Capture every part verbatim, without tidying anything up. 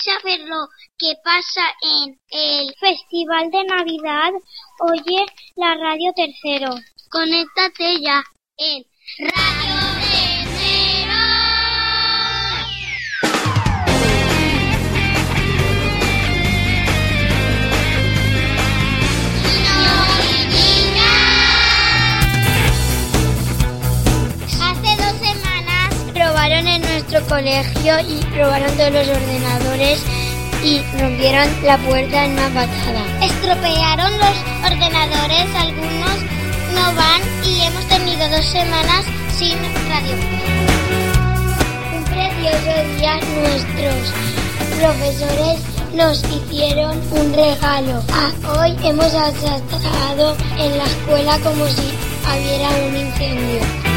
saber lo que pasa en el Festival de Navidad, oye la Radio Tercero. Conéctate ya en Radio Tercero. Hace dos semanas robaron en nuestro colegio y robaron todos los ordenadores y rompieron la puerta en una patada. Estropearon los ordenadores, algunos no van y hemos tenido dos semanas sin radio. Un precioso día nuestros profesores nos hicieron un regalo. Ah, hoy hemos estado en la escuela como si hubiera un incendio.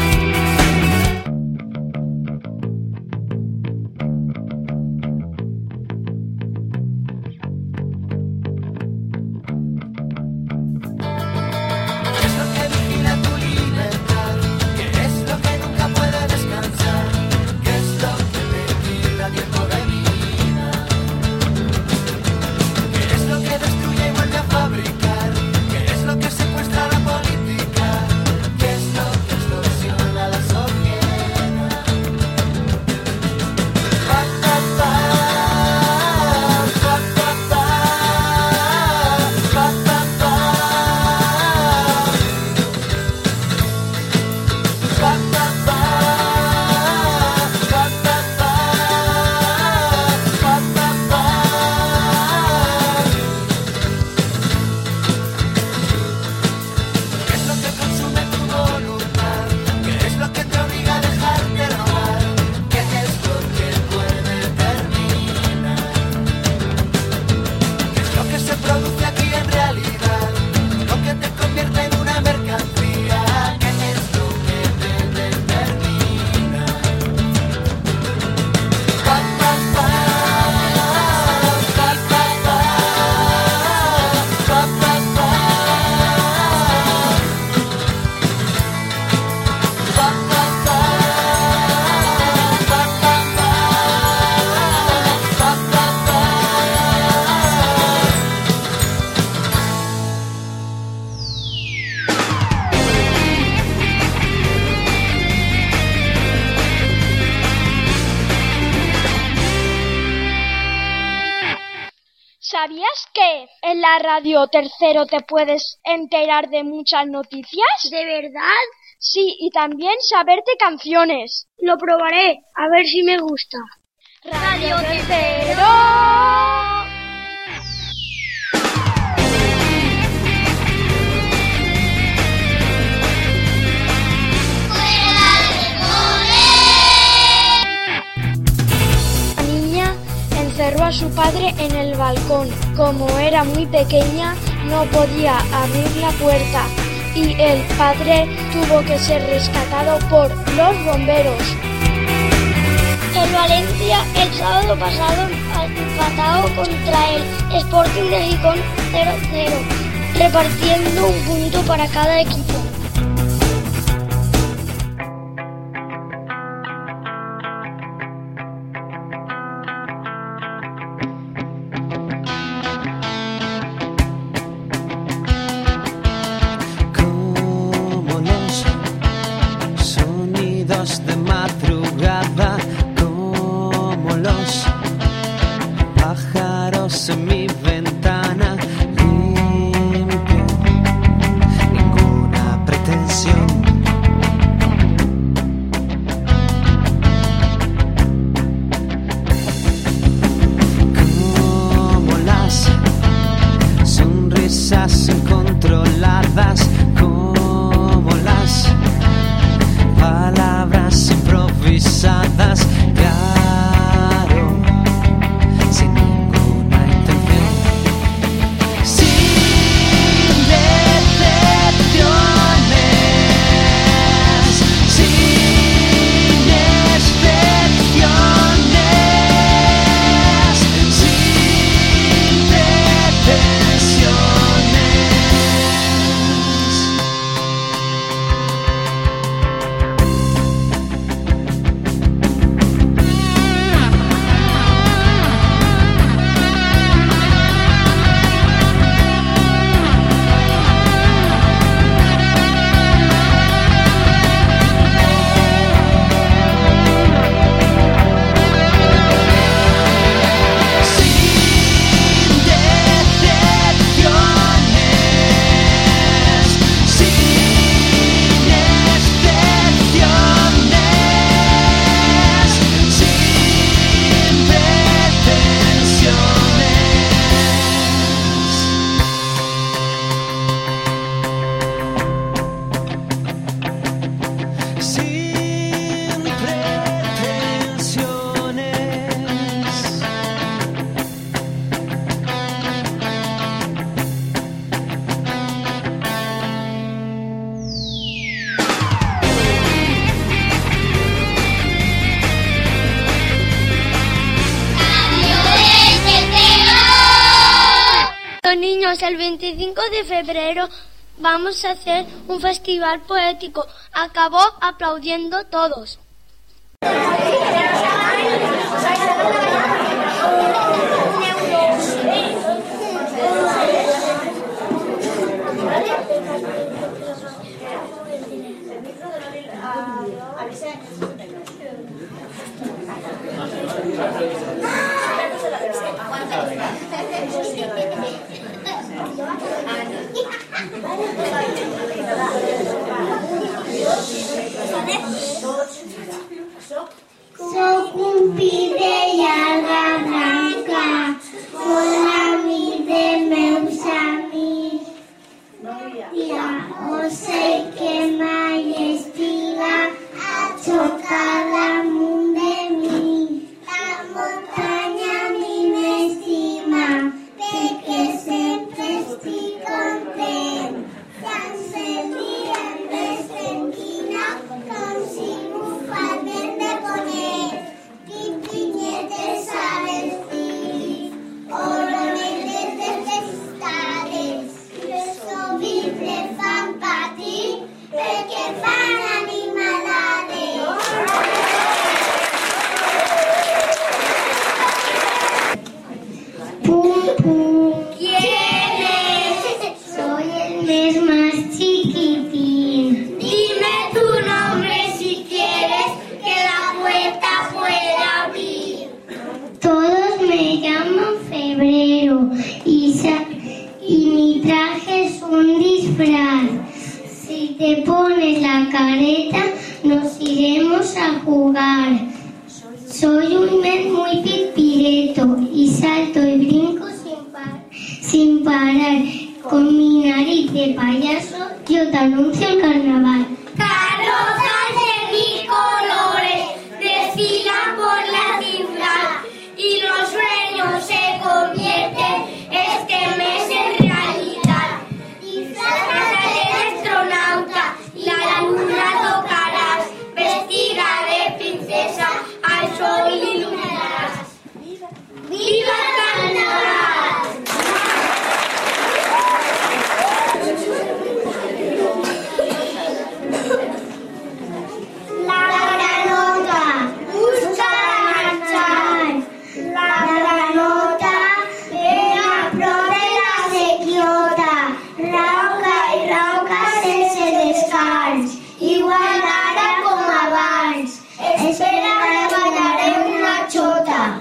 ¿Sabías que en la Radio Tercero te puedes enterar de muchas noticias? ¿De verdad? Sí, y también saberte canciones. Lo probaré, a ver si me gusta. Radio Tercero. Encerró a su padre en el balcón. Como era muy pequeña, no podía abrir la puerta y el padre tuvo que ser rescatado por los bomberos. El Valencia el sábado pasado empatado contra el Sporting de Gijón cero cero, repartiendo un punto para cada equipo. De madrugada, como los pájaros en mi ventana, limpio, ninguna Niños, el veinticinco de febrero vamos a hacer un festival poético. Acabó aplaudiendo todos. Soc un pi de llarga branca, molt amic de meus amics. Ja ho sé que mai estiga a xocar damunt de mi. La muntanya a mi m'estima, perquè sempre estic content. Tant el dia em despentina, com si bufat vent de ponent. Tinc pinyetes a vestir, oronetes desvestades, les ovible fan patir, perquè fan animalades. Pum, pum, ¿quién es? Soy el mes más chiquitín. Dime tu nombre si quieres que la puerta pueda abrir. Todos me llaman Febrero y, sa- y mi traje es un disfraz. Si te pones la careta nos iremos a jugar. Soy un mes muy pispireto y salto y brinco sin, par- sin parar. Con mi nariz de payaso yo te anuncio el carnaval. Carrozas de mil colores desfilan por la ciudad y los sueños se convierten este mes en realidad. Disfrazas de astronauta y la luna tocarás, vestida de princesa al sol iluminarás. ¡Viva el carnaval! La granota busca marchar. La granota ve a prop de la sequiota. Rauca i rauca sense descans, igual ara com abans. Espera que ballarem una xota.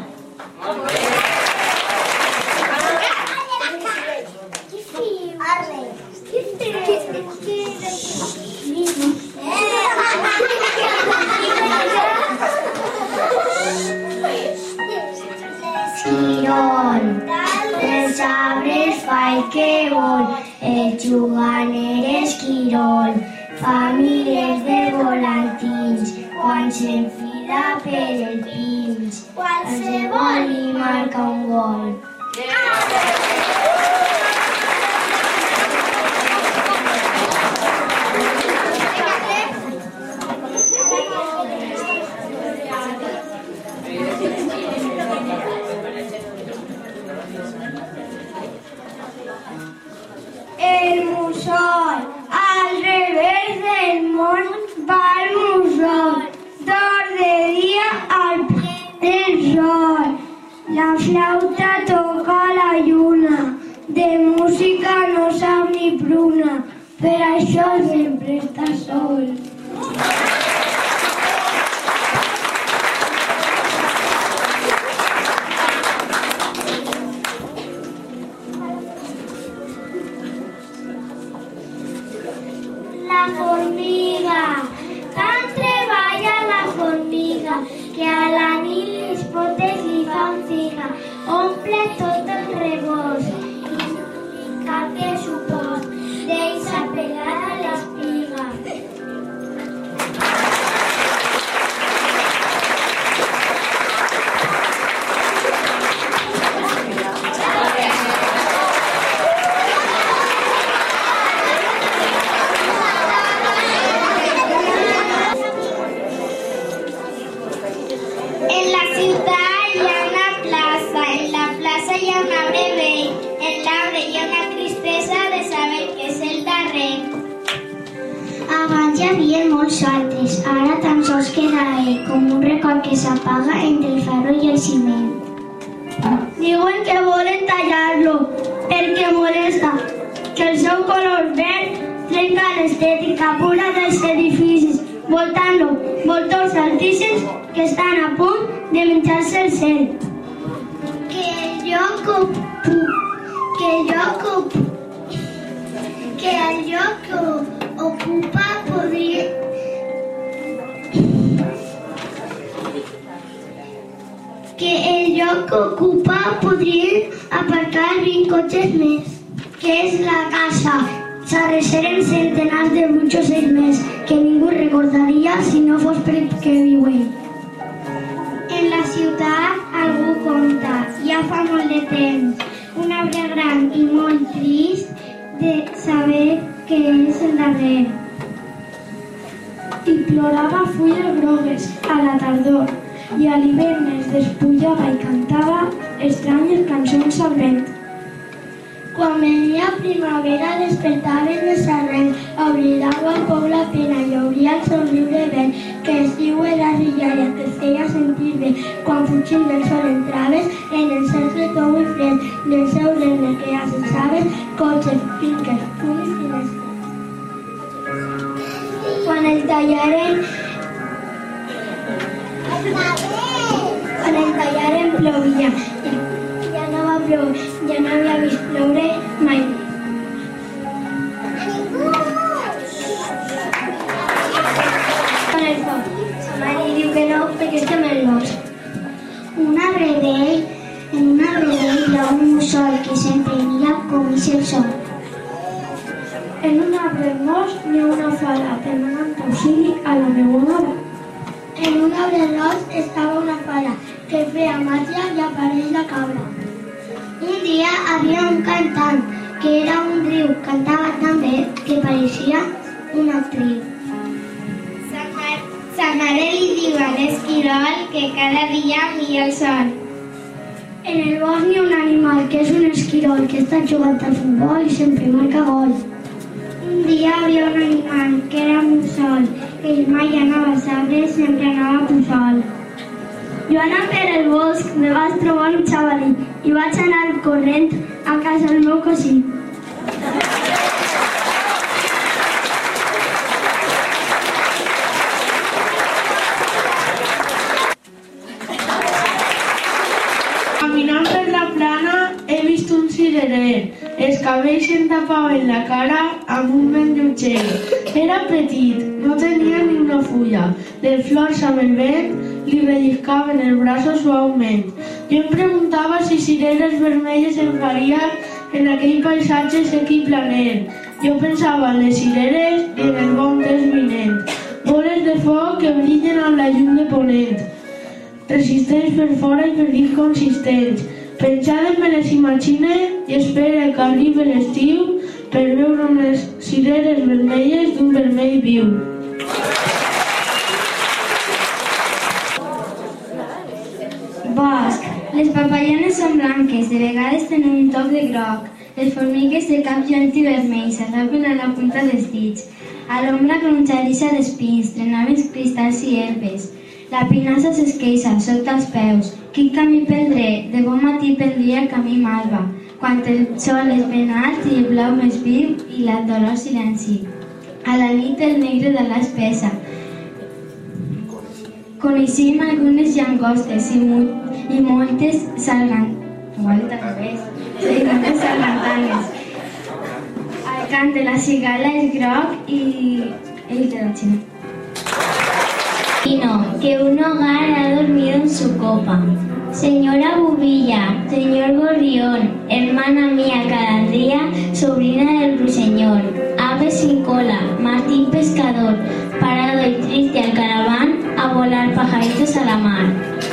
L'esquirol dels arbres fa el que vol, el juganer esquirol fa milers de volantins quan s'enfila per el pins, qualsevol li marca un gol. El mussol, al revés del món va el mussol, dor de dia al ple del sol. La flauta toca la lluna, de música no sap ni pruna, per això sempre està sol. La formiga, tant treballa la formiga, que a la nit les potes li fan figa, omple tot el rebost i no li cap de suport, deixa pelada l'espiga. En la ciutat hi ha una plaça, en la plaça hi ha un arbre vell, en l'arbre hi ha una molts altres. Ara tan sols queda ell, com un record que s'apaga entre el ferro i el ciment. Diuen que volen tallar-lo perquè molesta, que el seu color verd trenca l'estètica pura dels edificis, voltant-lo voltors altíssims que estan a punt de menjar-se el cel. Que el lloc ocupa, que el lloc ocupa, que el lloc ocupa podria que el lloc que ocupa podrien aparcar vint cotxes més, que és la casa. S'arreceren centenars de burxos ells més, que ningú recordaria si no fos perquè viuen. En la ciutat algú conta, ja fa molt de temps, un arbre gran i molt trist de saber que és el darrer. I plorava fulles grogues a la tardor, i a l'hivern es despullava i cantava estranyes cançons al vent. Quan venia primavera despertaven els arrels, oblidava un poc la pena i obria el somriure vent que estiu era rialla, que feia sentir bé. Quan fugint del sol entraves en el cercle tou i fred del seu regne que ja sensaves cotxes, finques, fum i finestres. Quan el tallaren quan el tallaren plovia, ja no va ploure, ja no havia vist ploure mai més. Quan el foc, sa mare diu que no perquè estem en l'os. Un arbre vell, en un arbre vell hi ha un mussol que sempre mira com és el sol. En un arbre hermós hi ha una fada demanant auxili a la meua mare. En un arbre ros estava una fada que feia màgia i apareix la cabra. Un dia havia un cantant que era un riu, cantava tan bé que pareixia una actriu. Sa mare li diu a l'esquirol que cada dia mira el sol. En el bosc hi ha un animal que és un esquirol que està jugant al futbol i sempre marca gol. Un dia hi havia un animal que era un mussol, que mai anava a saber, sempre anava a puçol. Jo anant per el bosc me vaig trobar un xavalí i vaig anar corrent a casa del meu cosí. Caminant per la plana he vist un cirerer. Els cabells se'n tapaven la cara amb un vent lleuger. Era petit, no tenia ni una fulla. Les flors amb el vent li relliscaven el braç suaument. Jo em preguntava si cireres vermelles em faria en aquell paisatge sec i planer. Jo pensava en les cireres i en el bon temps vinent. Boles de foc que brillen amb la llum de ponent. Resistents per fora i per dins consistents. Penjades me les imagine i espere que arribi l'estiu per veure unes cireres vermelles d'un vermell viu. Bosc. Les papallanes són blanques, de vegades tenen un toc de groc. Les formigues de cap lluent i vermell s'arrapen a la punta dels dits. A l'ombra cronxadissa d'espins, trenaven cristalls i herbes. La pinassa s'esqueixa sota els peus. Quin camí prendré? De bon matí prendria el camí malva, quan el sol és ben alt i el blau més viu i la dolor silenci. A la nit el negre de l'espessa. Coneixem algunes llangostes i, mu i moltes sargantanes. Igual al revés. I moltes sargantanes. El cant de la cigala és groc i el de la xina. Que un hogar ha dormido en su copa. Señora Bubilla, señor Gorrión, hermana mía cada día, sobrina del ruiseñor, ave sin cola, Martín pescador, parado y triste al caraván, a volar pajaritos a la mar.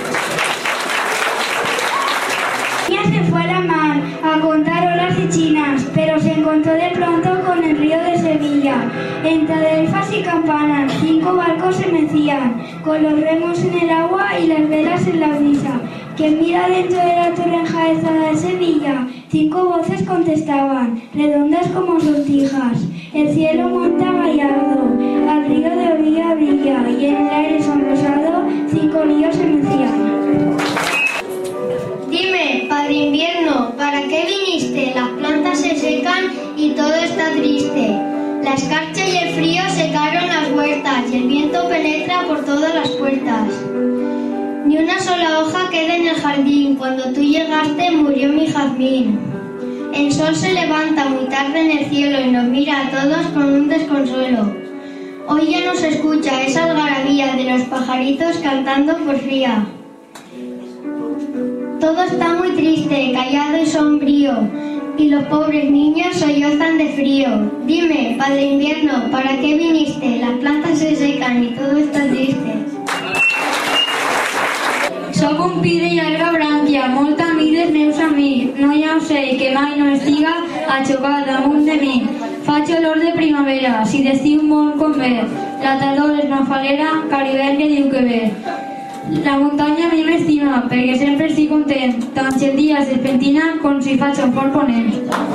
Ella se fue a la mar a contar olas y chinas, pero se encontró de pronto con el río de Sevilla. Entre delfas y campanas, cinco barcos se mecían, con los remos en el agua y las velas en la brisa. ¿Quién mira dentro de la torre enjaezada de Sevilla? Cinco voces contestaban, redondas como sortijas. El cielo monta gallardo, al río de orilla y en el aire sonrosado cinco niños se mecían. Dime, Padre Invierno, ¿para qué viniste? Las plantas se secan y todo está triste. La escarcha y el frío secaron las huertas y el viento penetra por todas las puertas. Ni una sola hoja queda en el jardín, cuando tú llegaste murió mi jazmín. El sol se levanta muy tarde en el cielo y nos mira a todos con un desconsuelo. Hoy ya no se escucha esa algarabía de los pajaritos cantando porfía. Todo está muy triste, callado y sombrío, y los pobres niños sollozan de frío. Dime, Padre Invierno, ¿para qué viniste? Las plantas se secan y todo está triste. Soc un pi de llarga brànquia, molt amic dels meus amics. No hi ha ocell que mai no estiga aixocat damunt de mi. Faig olor de primavera, si d'estiu molt convé. La tardor és una falguera, caribel que diu que ve. La muntanya a mi m'estima, perquè sempre estic content. Tant si el dia s'espentina com si faig un fort ponent.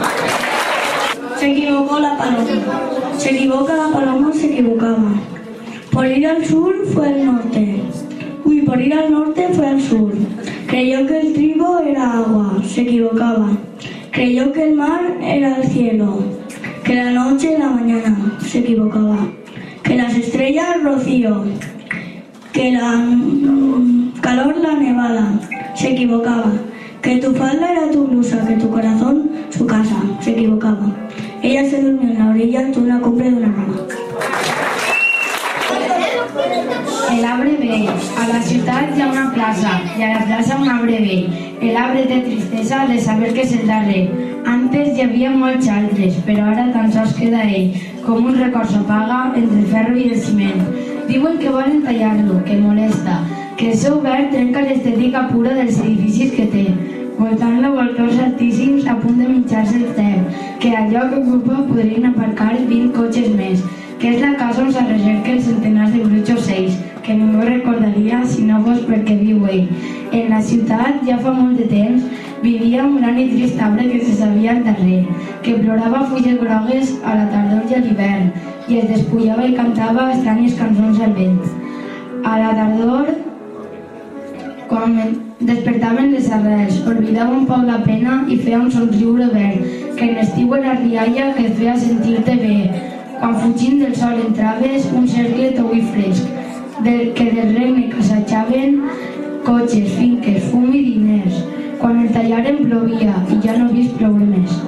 Se equivocó la paloma. Se equivoca la paloma, se equivocaba. Por ir al sur fue al norte. Uy, por ir al norte fue al sur. Creyó que el trigo era agua, se equivocaba. Creyó que el mar era el cielo, que la noche era la mañana, se equivocaba. Que las estrellas rocío, que la mm, calor la nevada, se equivocaba. Que tu falda era tu blusa, que tu corazón su casa, se equivocaba. Ella se durmió en la orilla ante una cumbre de una rama. El arbre ve, a la ciutat hi ha una plaça i a la plaça un arbre ve. El arbre té tristesa de saber que és el darrer. Antes hi havia molts altres, però ara tan sols queda ell, com un record s'apaga entre el ferro i el ciment. Diuen que volen tallar-lo, que molesta, que el seu verd trenca l'estètica pura dels edificis que té. Voltant-lo balcons altíssims a punt de mitjar-se el cel, que al lloc que ocupa podrien aparcar vint cotxes més, que és la casa on s'arrecerquen centenars de bruts ocells, que ningú recordaria si no fos perquè viu ell. En la ciutat, ja fa molt de temps, vivia un gran i trist arbre que se sabia al darrer, que plorava fulles grogues a la tardor i a l'hivern, i es despullava i cantava estranyes cançons al vent. A la tardor, quan despertaven les arrels, oblidava un poc la pena i feia un somriure verd, que en estiu era rialla que et feia sentir-te bé. Quan fugint del sol entraves, un cercle tou i fresc, del que del regne que assajaven cotxes, finques, fum i diners. Quan el tallaren plovia i ja no vist ploure més.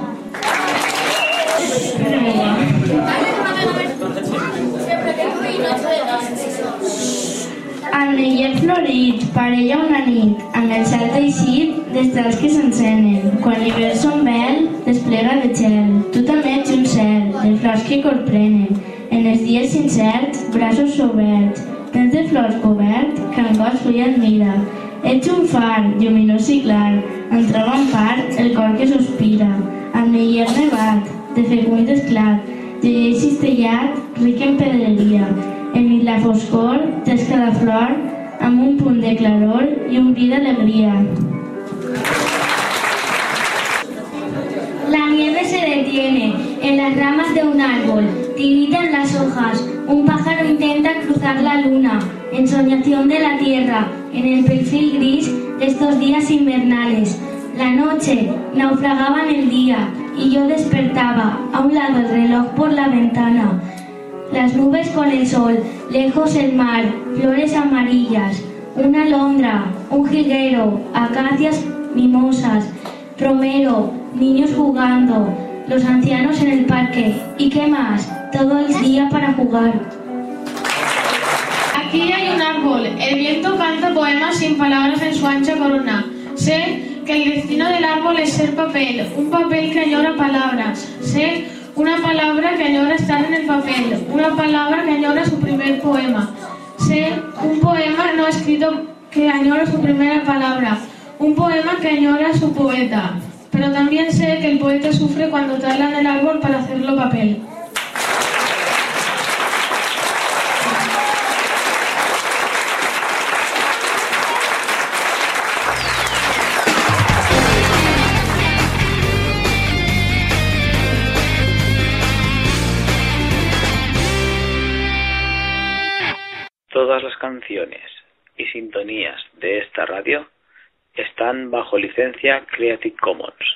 Al Neiet florit, parella una nit, amb el cel teixit d'estrals que s'encenen. Quan l'hivern s'ombel, desplega el gel. Tu també ets un cel, de flors que corprenen. En els dies incerts, braços oberts, tens de flors cobert, que en cos fluix et mira. Ets un far, lluminós i clar, en troba en part el cor que sospira. Al Neiet nevat, de fecund esclat, llei cistellat, ric en pedreria. Enmig la foscor, tens cada flor amb un punt de claror i un bri d'alegria. La nieve se detiene en las ramas de un árbol, tiritan las hojas, un pájaro intenta cruzar la luna, ensoñación de la tierra, en el perfil gris de estos días invernales. La noche naufragaba en el día y yo despertaba, a un lado el reloj por la ventana. Las nubes con el sol, lejos el mar, flores amarillas, una alondra, un jilguero, acacias mimosas, romero, niños jugando, los ancianos en el parque. ¿Y qué más? Todo el día para jugar. Aquí hay un árbol. El viento canta poemas sin palabras en su ancha corona. Sé que el destino del árbol es ser papel, un papel que añora palabras. Sé una palabra que añora estar en el papel, una palabra que añora su primer poema. Sé un poema no escrito que añora su primera palabra, un poema que añora su poeta. Pero también sé que el poeta sufre cuando talan el árbol para hacerlo papel. Todo todas las canciones y sintonías de esta radio están bajo licencia Creative Commons.